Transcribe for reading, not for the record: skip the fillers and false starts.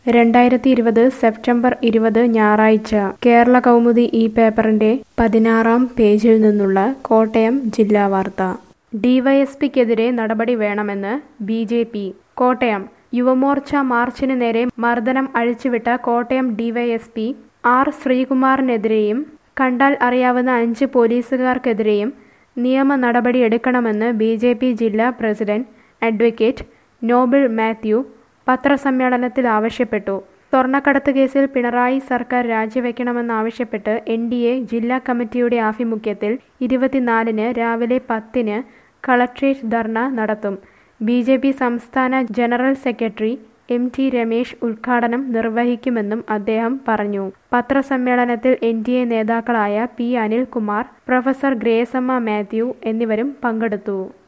2020 September 20 ഞായറാഴ്ച കേരള കൗമുദി ഈ പേപ്പറിന്റെ 16-ാം പേജിൽ നിന്നുള്ള കോട്ടയം ജില്ലാ വാർത്ത. ഡിവൈഎസ്പിക്കെതിരെ നടപടി വേണമെന്ന് ബി.ജെ.പി. കോട്ടയം. യുവമോർച്ച മാർച്ചിന് നേരെ മർദ്ദനം അഴിച്ചുവിട്ട കോട്ടയം ഡിവൈഎസ്പി ആർ. ശ്രീകുമാറിനെതിരെയും കണ്ടാൽ അറിയാവുന്ന 5 പോലീസുകാർക്കെതിരെയും നിയമ നടപടിയെടുക്കണമെന്ന് ബി.ജെ.പി. ജില്ലാ പ്രസിഡന്റ് അഡ്വക്കേറ്റ് നോബിൾ മാത്യു പത്രസമ്മേളനത്തിൽ ആവശ്യപ്പെട്ടു. സ്വർണ്ണക്കടത്ത് കേസിൽ പിണറായി സർക്കാർ രാജിവെക്കണമെന്നാവശ്യപ്പെട്ട് എൻ.ഡി.എ ജില്ലാ കമ്മിറ്റിയുടെ ആഭിമുഖ്യത്തിൽ 24-ന് രാവിലെ 10-ന് കളക്ട്രേറ്റ് ധർണ നടത്തും. ബി.ജെ.പി. സംസ്ഥാന ജനറൽ സെക്രട്ടറി എം.ടി. രമേശ് ഉദ്ഘാടനം നിർവഹിക്കുമെന്നും അദ്ദേഹം പറഞ്ഞു. പത്രസമ്മേളനത്തിൽ എൻ.ഡി.എ നേതാക്കളായ പി. അനിൽകുമാർ, പ്രൊഫസർ ഗ്രേസമ്മ മാത്യു എന്നിവരും പങ്കെടുത്തു.